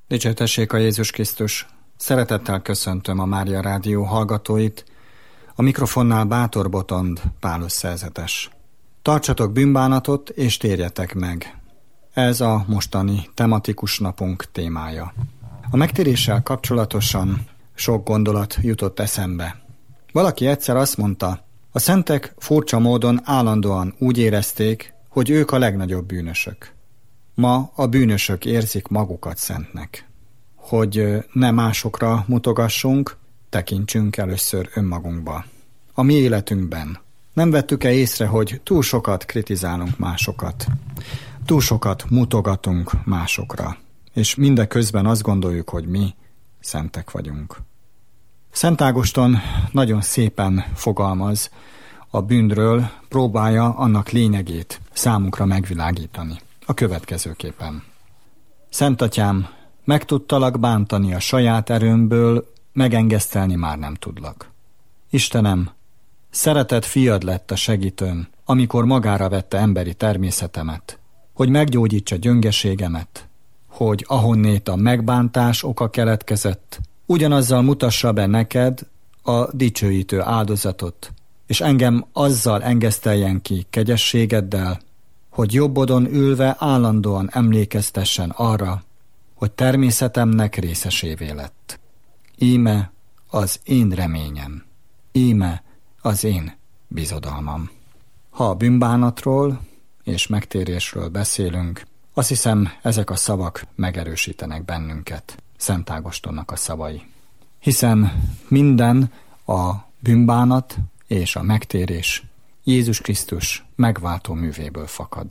Dicsértessék a Jézus Krisztus! Szeretettel köszöntöm a Mária Rádió hallgatóit, a mikrofonnál Bátor Botond Pál összezetes. Tartsatok bűnbánatot és térjetek meg. Ez a mostani tematikus napunk témája. A megtéréssel kapcsolatosan sok gondolat jutott eszembe. Valaki egyszer azt mondta, a szentek furcsa módon állandóan úgy érezték, hogy ők a legnagyobb bűnösök. Ma a bűnösök érzik magukat szentnek. Hogy ne másokra mutogassunk, tekintsünk először önmagunkba. A mi életünkben nem vettük-e észre, hogy túl sokat kritizálunk másokat, túl sokat mutogatunk másokra, és mindeközben azt gondoljuk, hogy mi szentek vagyunk. Szent Ágoston nagyon szépen fogalmaz a bűnről, próbálja annak lényegét számunkra megvilágítani. A következőképpen. Szent Atyám, meg tudtalak bántani a saját erőmből, megengesztelni már nem tudlak. Istenem, szeretett fiad lett a segítőn, amikor magára vette emberi természetemet, hogy meggyógyítsa gyöngeségemet, hogy ahonnét a megbántás oka keletkezett, ugyanazzal mutassa be neked a dicsőítő áldozatot, és engem azzal engeszteljen ki kegyességeddel, hogy jobbodon ülve állandóan emlékeztessen arra, hogy természetemnek részesévé lett. Íme az én reményem, íme az én bizodalmam. Ha a bűnbánatról és megtérésről beszélünk, azt hiszem, ezek a szavak megerősítenek bennünket, Szent Ágostonnak a szavai. Hiszen minden a bűnbánat és a megtérés Jézus Krisztus megváltó művéből fakad.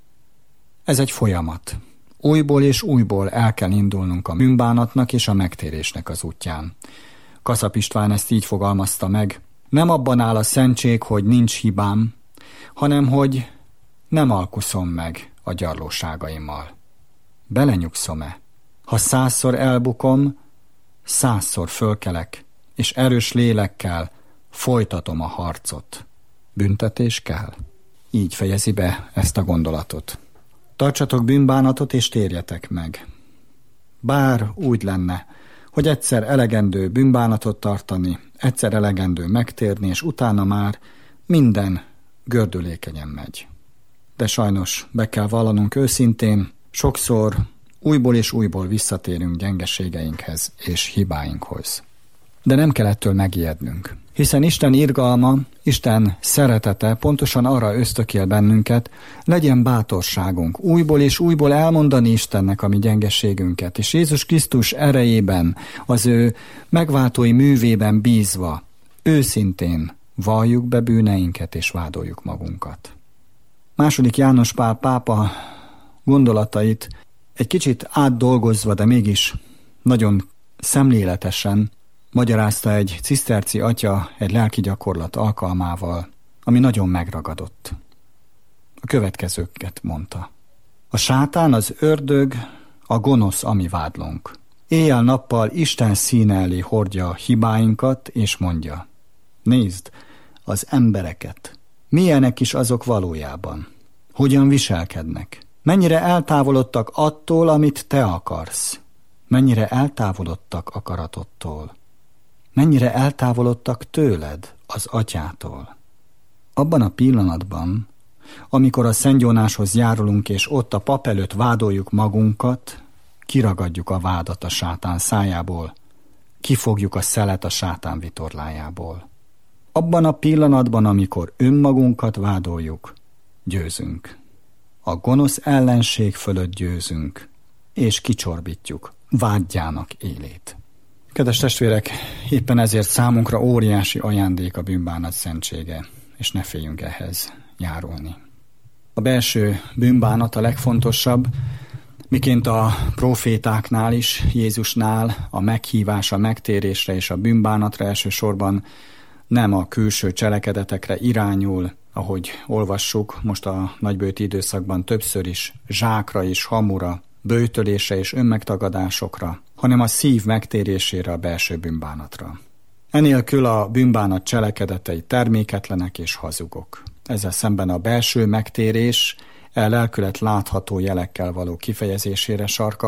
Ez egy folyamat. Újból és újból el kell indulnunk a bűnbánatnak és a megtérésnek az útján. Kaszap István ezt így fogalmazta meg, nem abban áll a szentség, hogy nincs hibám, hanem hogy nem alkuszom meg a gyarlóságaimmal. Belenyugszom-e? Ha 100-szor elbukom, 100-szor fölkelek, és erős lélekkel folytatom a harcot. Büntetés kell? Így fejezi be ezt a gondolatot. Tartsatok bűnbánatot és térjetek meg. Bár úgy lenne, hogy egyszer elegendő bűnbánatot tartani, egyszer elegendő megtérni, és utána már minden gördülékenyen megy. De sajnos be kell vallanunk őszintén, sokszor újból és újból visszatérünk gyengeségeinkhez és hibáinkhoz. De nem kell ettől megijednünk. Hiszen Isten irgalma, Isten szeretete pontosan arra ösztökél bennünket, legyen bátorságunk újból és újból elmondani Istennek a mi gyengeségünket, és Jézus Krisztus erejében, az ő megváltói művében bízva, őszintén valljuk be bűneinket és vádoljuk magunkat. II. János Pál pápa gondolatait egy kicsit átdolgozva, de mégis nagyon szemléletesen magyarázta egy ciszterci atya egy lelki gyakorlat alkalmával, ami nagyon megragadott. A következőket mondta. A sátán, az ördög, a gonosz, ami vádlónk. Éjjel-nappal Isten színe elé hordja a hibáinkat, és mondja, nézd az embereket, milyenek is azok valójában, hogyan viselkednek, mennyire eltávolodtak attól, amit te akarsz, mennyire eltávolodtak akaratottól, mennyire eltávolodtak tőled, az atyától. Abban a pillanatban, amikor a szentgyónáshoz járulunk, és ott a pap előtt vádoljuk magunkat, kiragadjuk a vádat a sátán szájából, kifogjuk a szelet a sátán vitorlájából. Abban a pillanatban, amikor önmagunkat vádoljuk, győzünk. A gonosz ellenség fölött győzünk, és kicsorbítjuk vádjának élét. Kedves testvérek, éppen ezért számunkra óriási ajándék a bűnbánat szentsége, és ne féljünk ehhez járulni. A belső bűnbánat a legfontosabb, miként a profétáknál is, Jézusnál a meghívás a megtérésre és a bűnbánatra elsősorban nem a külső cselekedetekre irányul, ahogy olvassuk most a nagybőti időszakban többször is, zsákra és hamura, böjtölésre és önmegtagadásokra, hanem a szív megtérésére, a belső bűnbánatra. Enélkül a bűnbánat cselekedetei terméketlenek és hazugok. Ezzel szemben a belső megtérés lelkület látható jelekkel való kifejezésére sarkal,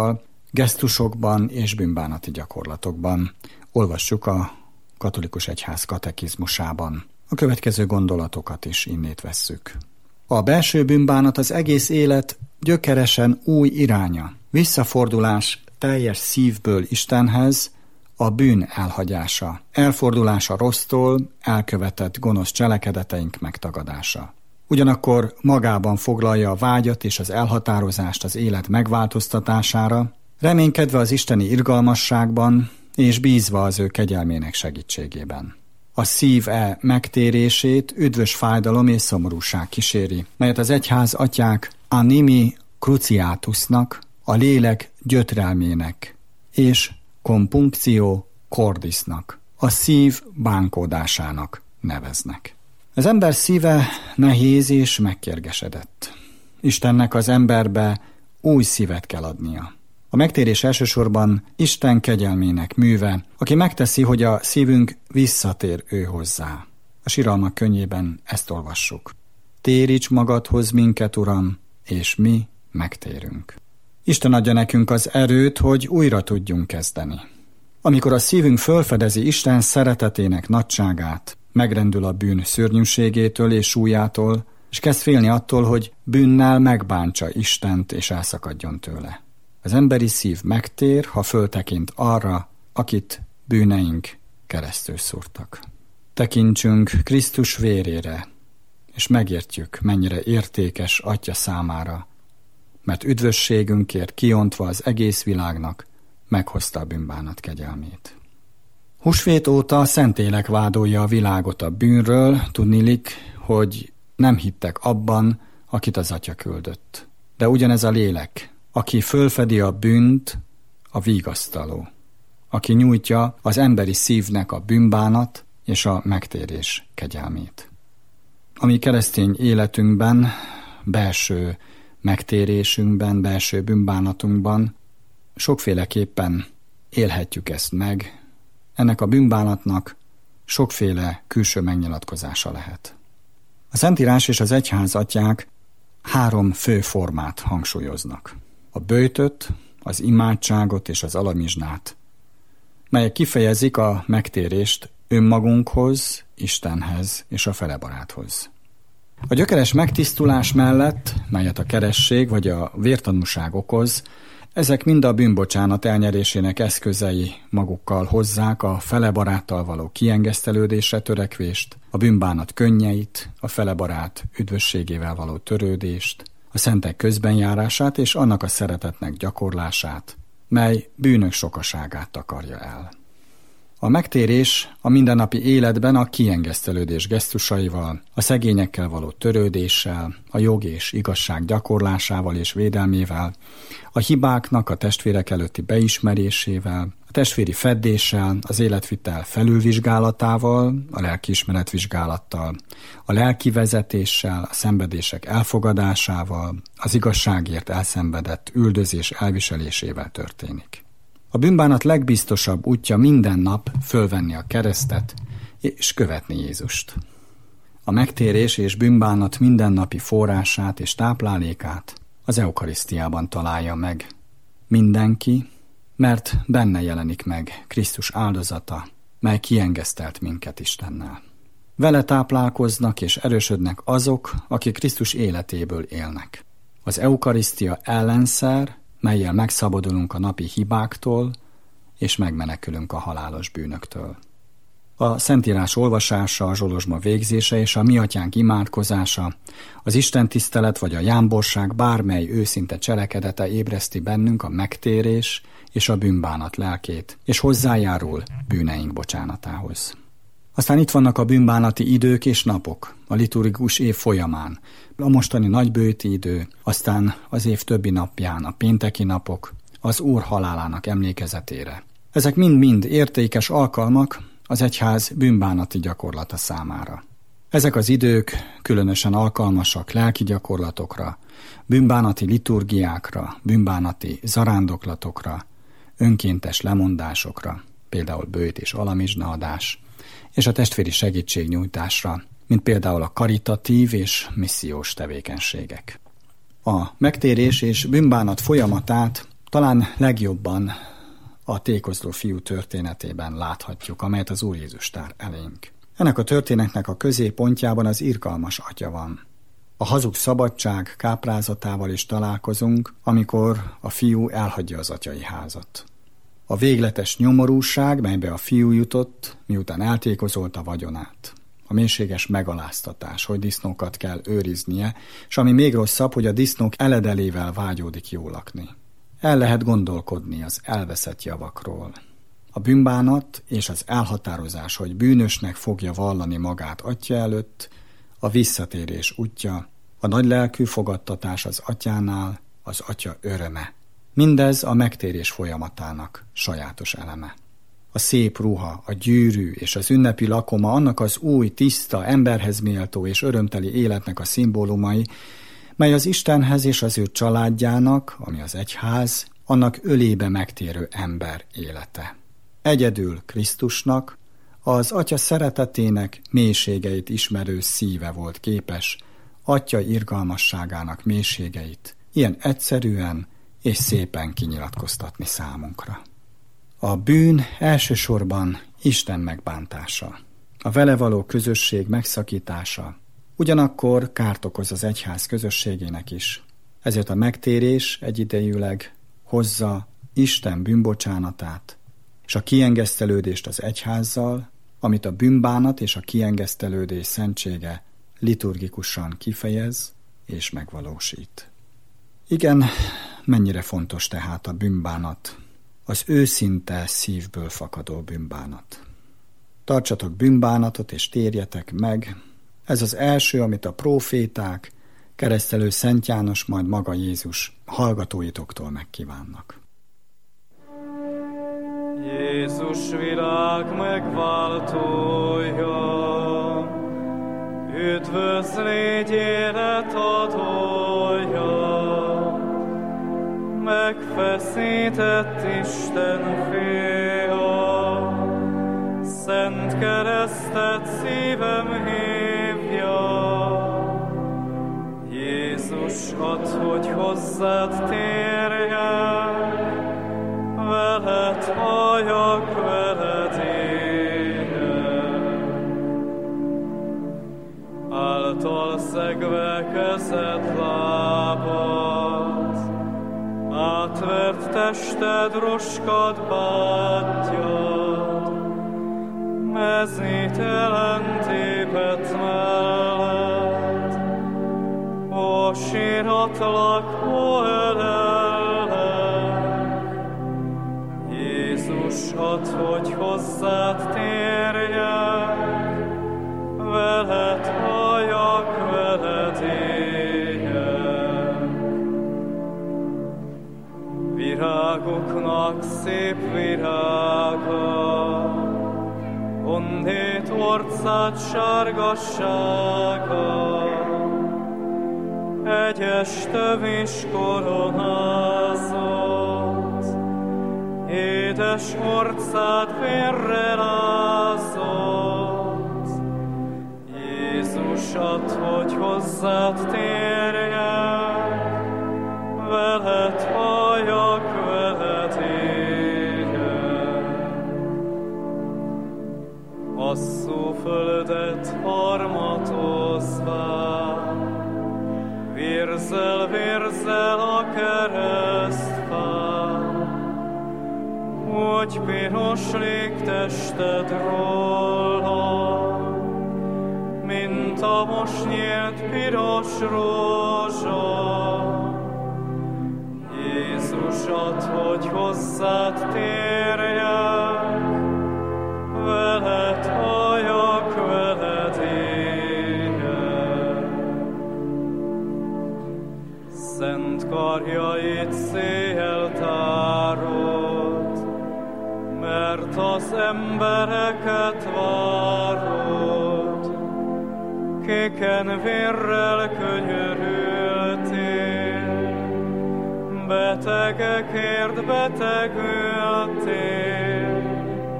gesztusokban és bűnbánati gyakorlatokban. Olvassuk a katolikus egyház katekizmusában. A következő gondolatokat is innét vesszük. A belső bűnbánat az egész élet gyökeresen új iránya. Visszafordulás teljes szívből Istenhez, a bűn elhagyása, elfordulás a rossztól, elkövetett gonosz cselekedeteink megtagadása. Ugyanakkor magában foglalja a vágyat és az elhatározást az élet megváltoztatására, reménykedve az isteni irgalmasságban és bízva az ő kegyelmének segítségében. A szív megtérését üdvös fájdalom és szomorúság kíséri, melyet az egyház atyák animi cruciatusnak, a lélek gyötrelmének, és compunctio cordisnak, a szív bánkódásának neveznek. Az ember szíve nehéz és megkérgesedett. Istennek az emberbe új szívet kell adnia. A megtérés elsősorban Isten kegyelmének műve, aki megteszi, hogy a szívünk visszatér ő hozzá. A siralmak könyvében ezt olvassuk. Téríts magadhoz minket, Uram, és mi megtérünk. Isten adja nekünk az erőt, hogy újra tudjunk kezdeni. Amikor a szívünk fölfedezi Isten szeretetének nagyságát, megrendül a bűn szörnyűségétől és súlyától, és kezd félni attól, hogy bűnnel megbántsa Istent és elszakadjon tőle. Az emberi szív megtér, ha föltekint arra, akit bűneink keresztül szúrtak. Tekintsünk Krisztus vérére, és megértjük, mennyire értékes Atya számára, mert üdvösségünkért kiontva az egész világnak meghozta a bűnbánat kegyelmét. Húsvét óta a Szentlélek vádolja a világot a bűnről, tudniillik, hogy nem hittek abban, akit az Atya küldött. De ugyanez a lélek, aki fölfedi a bűnt, a vigasztaló, aki nyújtja az emberi szívnek a bűnbánat és a megtérés kegyelmét. A mi keresztény életünkben, belső megtérésünkben, belső bűnbánatunkban sokféleképpen élhetjük ezt meg. Ennek a bűnbánatnak sokféle külső megnyilatkozása lehet. A Szentírás és az egyház atyák 3 fő formát hangsúlyoznak. A böjtöt, az imádságot és az alamizsnát, melyek kifejezik a megtérést önmagunkhoz, Istenhez és a felebaráthoz. A gyökeres megtisztulás mellett, melyet a keresség vagy a vértanúság okoz, ezek mind a bűnbocsánat elnyerésének eszközei magukkal hozzák a felebaráttal való kiengesztelődésre törekvést, a bűnbánat könnyeit, a felebarát üdvösségével való törődést, a szentek közbenjárását és annak a szeretetnek gyakorlását, mely bűnök sokaságát takarja el. A megtérés a mindennapi életben a kiengesztelődés gesztusaival, a szegényekkel való törődéssel, a jog és igazság gyakorlásával és védelmével, a hibáknak a testvérek előtti beismerésével, a testvéri feddéssel, az életvitel felülvizsgálatával, a lelkiismeretvizsgálattal, a lelkivezetéssel, a szenvedések elfogadásával, az igazságért elszenvedett üldözés elviselésével történik. A bűnbánat legbiztosabb útja minden nap fölvenni a keresztet és követni Jézust. A megtérés és bűnbánat mindennapi forrását és táplálékát az eukarisztiában találja meg mindenki, mert benne jelenik meg Krisztus áldozata, mely kiengesztelt minket Istennel. Vele táplálkoznak és erősödnek azok, akik Krisztus életéből élnek. Az eukarisztia ellenszer, mellyel megszabadulunk a napi hibáktól, és megmenekülünk a halálos bűnöktől. A Szentírás olvasása, a zsolozsma végzése és a Mi Atyánk imádkozása, az istentisztelet vagy a jámborság bármely őszinte cselekedete ébreszti bennünk a megtérés és a bűnbánat lelkét, és hozzájárul bűneink bocsánatához. Aztán itt vannak a bűnbánati idők és napok, a liturgikus év folyamán, a mostani nagybőti idő, aztán az év többi napján a pénteki napok, az Úr halálának emlékezetére. Ezek mind-mind értékes alkalmak az egyház bűnbánati gyakorlata számára. Ezek az idők különösen alkalmasak lelki gyakorlatokra, bűnbánati liturgiákra, bűnbánati zarándoklatokra, önkéntes lemondásokra, például böjt és alamizsnaadás, és a testvéri segítségnyújtásra, mint például a karitatív és missziós tevékenységek. A megtérés és bűnbánat folyamatát Talán legjobban a tékozló fiú történetében láthatjuk, amelyet az Úr Jézus tár elénk. Ennek a történetnek a középpontjában az irgalmas atya van. A hazug szabadság káprázatával is találkozunk, amikor a fiú elhagyja az atyai házat. A végletes nyomorúság, melybe a fiú jutott, miután eltékozolt a vagyonát. A mélységes megaláztatás, hogy disznókat kell őriznie, és ami még rosszabb, hogy a disznók eledelével vágyódik jól lakni. El lehet gondolkodni az elveszett javakról. A bűnbánat és az elhatározás, hogy bűnösnek fogja vallani magát atya előtt, a visszatérés útja, a nagylelkű fogadtatás az atyánál, az atya öröme. Mindez a megtérés folyamatának sajátos eleme. A szép ruha, a gyűrű és az ünnepi lakoma annak az új, tiszta, emberhez méltó és örömteli életnek a szimbólumai, mely az Istenhez és az ő családjának, ami az egyház, annak ölébe megtérő ember élete. Egyedül Krisztusnak, az atya szeretetének mélységeit ismerő szíve volt képes, atya irgalmasságának mélységeit ilyen egyszerűen és szépen kinyilatkoztatni számunkra. A bűn elsősorban Isten megbántása, a vele való közösség megszakítása, ugyanakkor kárt okoz az egyház közösségének is. Ezért a megtérés egyidejűleg hozza Isten bűnbocsánatát és a kiengesztelődést az egyházzal, amit a bűnbánat és a kiengesztelődés szentsége liturgikusan kifejez és megvalósít. Igen, mennyire fontos tehát a bűnbánat, az őszinte szívből fakadó bűnbánat. Tartsatok bűnbánatot és térjetek meg, ez az első, amit a próféták, keresztelő Szent János, majd maga Jézus hallgatóitoktól megkívánnak. Jézus világ megváltója, üdvözlégy életadója, megfeszített Isten fia, szent keresztet szívem hívja. Jézus, add, hogy hozzád térjek, veled halljak, veled éljek. Által szegve kezed lábad, átvert tested roskad bátyad, mezítelen tépet mellett, ó síratlak, ó ölellek. Jézus, add, hogy hozzád térjek, veled halljak, veled éljek. Virágoknak szép virága, honnét orcát sárgassága, egyes tövis koronázott, édes orcát vérre lázott. Jézus, add, hogy hozzád térjek, veled halljak, veled éljek. Asszó földet harmatozván, vérzel a keresztfán, hogy piros légtested róla, mint a most nyílt piros rózsa. Jézus, add, hogy hozzád térjek, veled halljak, veled éljek. Szent karjait széjjel tárod, mert az embereket várod. Kéken vérrel könyörültél, betegekért betegültél.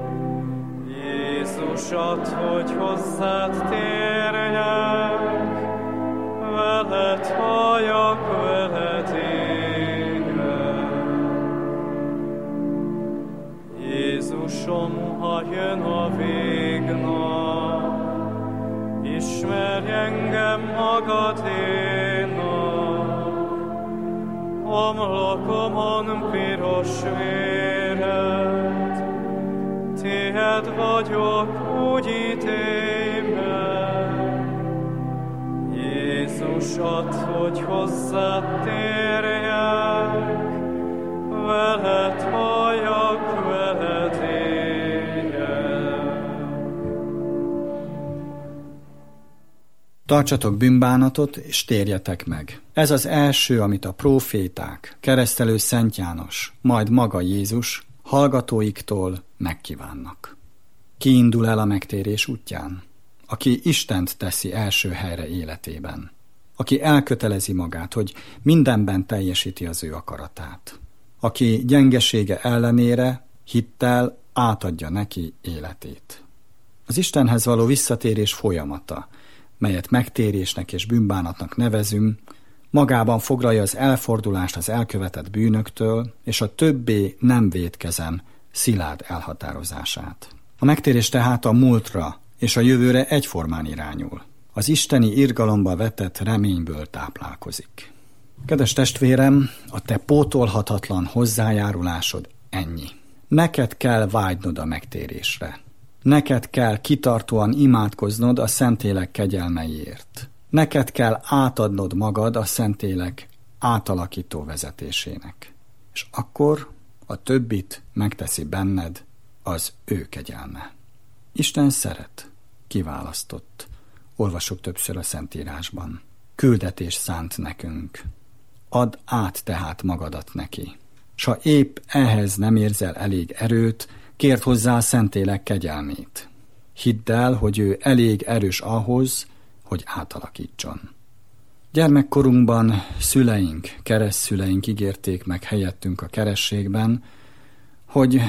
Jézus, add, hogy hozzád térjek, veled halljak, veled éljek. Jézusom, ha jön a végnap, ismerj engem magadénak. Homlokomon piros véred, tiéd vagyok, úgy ítélj meg. Jézus, add, hogy hozzád térjek, veled halljak, veled éljek. Tartsatok bűnbánatot, és térjetek meg. Ez az első, amit a próféták, keresztelő Szent János, majd maga Jézus hallgatóiktól megkívánnak. Ki indul el a megtérés útján? Aki Istent teszi első helyre életében. Aki elkötelezi magát, hogy mindenben teljesíti az ő akaratát. Aki gyengesége ellenére hittel átadja neki életét. Az Istenhez való visszatérés folyamata, melyet megtérésnek és bűnbánatnak nevezünk, magában foglalja az elfordulást az elkövetett bűnöktől, és a többé nem vétkezem szilárd elhatározását. A megtérés tehát a múltra és a jövőre egyformán irányul. Az isteni irgalomba vetett reményből táplálkozik. Kedves testvérem, a te pótolhatatlan hozzájárulásod ennyi. Neked kell vágynod a megtérésre. Neked kell kitartóan imádkoznod a Szentlélek kegyelmeiért. Neked kell átadnod magad a Szentlélek átalakító vezetésének. És akkor a többit megteszi benned az ő kegyelme. Isten szeret, kiválasztott. Olvassuk többször a Szentírásban. Küldetés szánt nekünk. Add át tehát magadat neki. S ha épp ehhez nem érzel elég erőt, kérd hozzá a Szentlélek kegyelmét. Hidd el, hogy ő elég erős ahhoz, hogy átalakítson. Gyermekkorunkban szüleink, keresztszüleink ígérték meg helyettünk a kerességben, hogy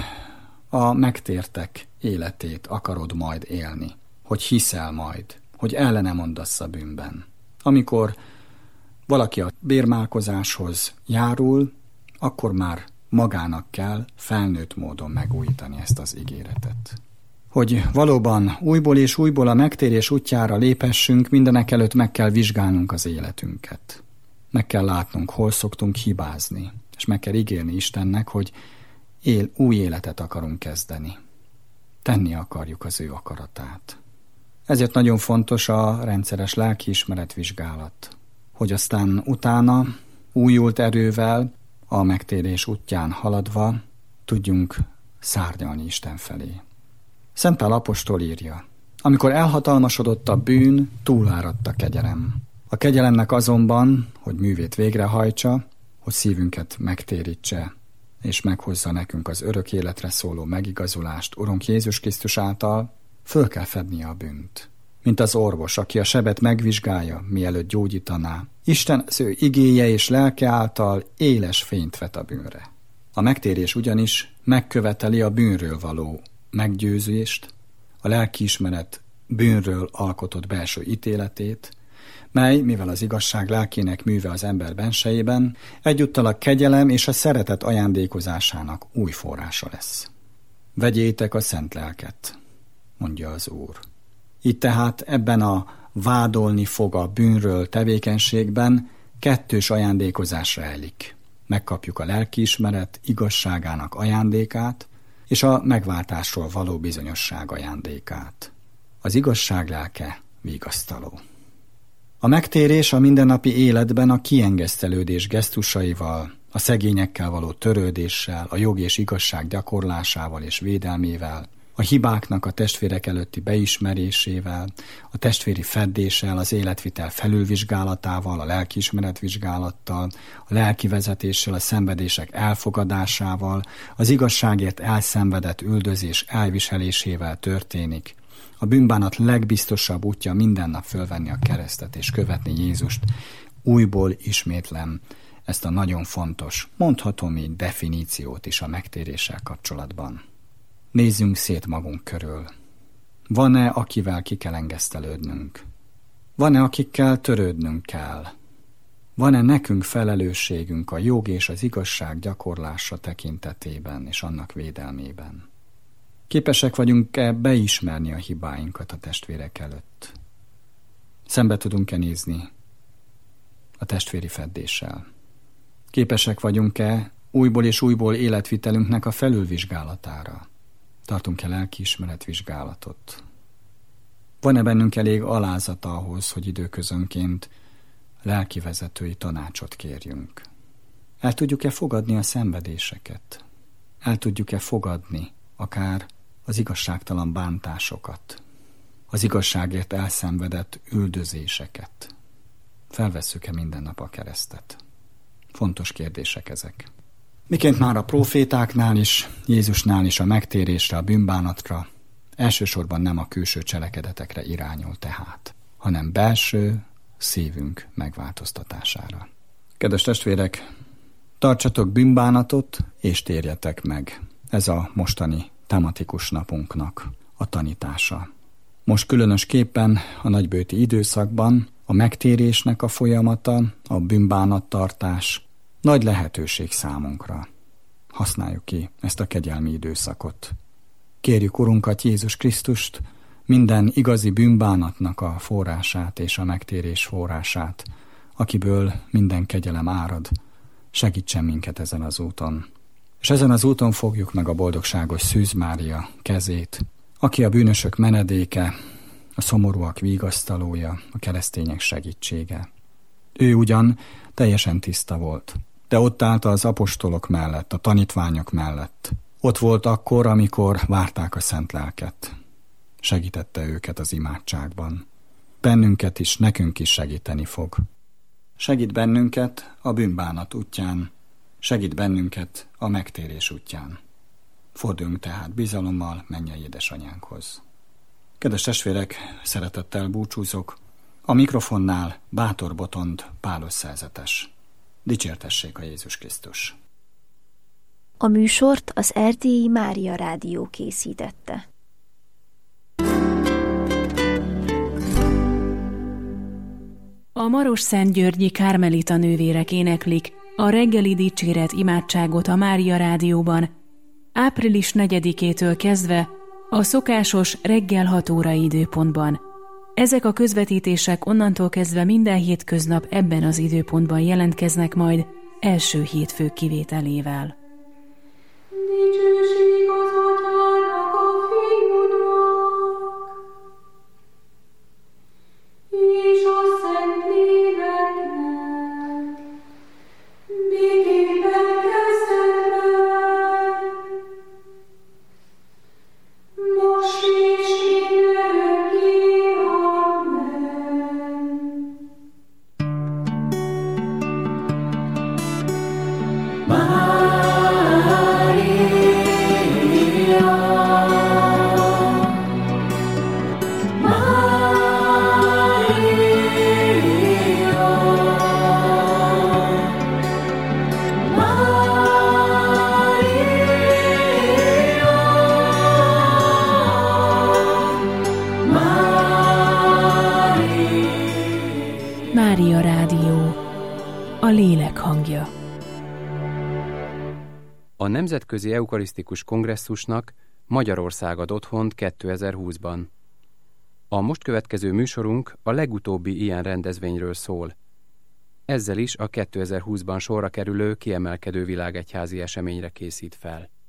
a megtértek életét akarod majd élni, hogy hiszel majd, hogy ellene mondasz a bűnben. Amikor valaki a bérmálkozáshoz járul, akkor már magának kell felnőtt módon megújítani ezt az ígéretet. Hogy valóban újból és újból a megtérés útjára léphessünk, mindenekelőtt meg kell vizsgálnunk az életünket. Meg kell látnunk, hol szoktunk hibázni, és meg kell ígérni Istennek, hogy új életet akarunk kezdeni. Tenni akarjuk az ő akaratát. Ezért nagyon fontos a rendszeres lelkiismeretvizsgálat, hogy aztán utána újult erővel, a megtérés útján haladva tudjunk szárnyalni Isten felé. Szent Pál apostol írja, amikor elhatalmasodott a bűn, túláradt a kegyelem. A kegyelemnek azonban, hogy művét végrehajtsa, hogy szívünket megtérítse, és meghozza nekünk az örök életre szóló megigazulást Urunk Jézus Krisztus által, föl kell fednie a bűnt. Mint az orvos, aki a sebet megvizsgálja, mielőtt gyógyítaná, Isten az ő igéje és lelke által éles fényt vet a bűnre. A megtérés ugyanis megköveteli a bűnről való meggyőzést, a lelkiismeret bűnről alkotott belső ítéletét, mely, mivel az igazság lelkének műve az ember bensejében, egyúttal a kegyelem és a szeretet ajándékozásának új forrása lesz. Vegyétek a szent lelket, mondja az Úr. Így tehát ebben a vádolni fog a bűnről tevékenységben kettős ajándékozás rejlik. Megkapjuk a lelkiismeret igazságának ajándékát, és a megváltásról való bizonyosság ajándékát. Az igazság lelke vigasztaló. A megtérés a mindennapi életben a kiengesztelődés gesztusaival, a szegényekkel való törődéssel, a jog és igazság gyakorlásával és védelmével, a hibáknak a testvérek előtti beismerésével, a testvéri feddéssel, az életvitel felülvizsgálatával, a lelkiismeretvizsgálattal, a lelkivezetéssel, a szenvedések elfogadásával, az igazságért elszenvedett üldözés elviselésével történik. A bűnbánat legbiztosabb útja minden nap fölvenni a keresztet és követni Jézust. Újból ismétlem ezt a nagyon fontos, mondhatom így definíciót is a megtéréssel kapcsolatban. Nézzünk szét magunk körül. Van-e, akivel ki kell engesztelődnünk? Van-e, akikkel törődnünk kell? Van-e nekünk felelősségünk a jog és az igazság gyakorlása tekintetében és annak védelmében? Képesek vagyunk-e beismerni a hibáinkat a testvérek előtt? Szembe tudunk-e nézni a testvéri feddéssel? Képesek vagyunk-e újból és újból életvitelünknek a felülvizsgálatára? Tartunk-e lelkiismeretvizsgálatot? Van-e bennünk elég alázata ahhoz, hogy időközönként lelkivezetői tanácsot kérjünk? El tudjuk-e fogadni a szenvedéseket? El tudjuk-e fogadni akár az igazságtalan bántásokat, az igazságért elszenvedett üldözéseket? Felvesszük-e minden nap a keresztet? Fontos kérdések ezek. Miként már a profétáknál is, Jézusnál is a megtérésre, a bűnbánatra elsősorban nem a külső cselekedetekre irányul tehát, hanem belső szívünk megváltoztatására. Kedves testvérek, tartsatok bűnbánatot és térjetek meg. Ez a mostani tematikus napunknak a tanítása. Most különösképpen a nagybőti időszakban a megtérésnek a folyamata, a bűnbánattartás nagy lehetőség számunkra. Használjuk ki ezt a kegyelmi időszakot. Kérjük Urunkat, Jézus Krisztust, minden igazi bűnbánatnak a forrását és a megtérés forrását, akiből minden kegyelem árad, segítsen minket ezen az úton. És ezen az úton fogjuk meg a boldogságos Szűz Mária kezét, aki a bűnösök menedéke, a szomorúak vigasztalója, a keresztények segítsége. Ő ugyan teljesen tiszta volt, de ott állt az apostolok mellett, a tanítványok mellett. Ott volt akkor, amikor várták a Szent Lelket. Segítette őket az imádságban. Bennünket is, nekünk is segíteni fog. Segít bennünket a bűnbánat útján, segít bennünket a megtérés útján. Forduljunk tehát bizalommal mennyei édesanyánkhoz. Kedves testvérek, szeretettel búcsúzok. A mikrofonnál Bátor Botond Pálos szerzetes. Dicsértessék a Jézus Krisztus! A műsort az Erdélyi Mária Rádió készítette. A Marosszentgyörgyi Kármelita nővérek éneklik a reggeli dicséret imádságot a Mária Rádióban, április 4-től kezdve a szokásos reggel 6 órai időpontban. Ezek a közvetítések onnantól kezdve minden hétköznap ebben az időpontban jelentkeznek majd, első hétfő kivételével. Dicsőség az Atyának, a Fiúnak, és a Szentléleknek, miképpen kezdetben, most és mindörökké. Amen. Mária Rádió, a lélek hangja. A Nemzetközi Eukarisztikus Kongresszusnak Magyarország ad otthont 2020-ban. A most következő műsorunk a legutóbbi ilyen rendezvényről szól. Ezzel is a 2020-ban sorra kerülő kiemelkedő világegyházi eseményre készít fel.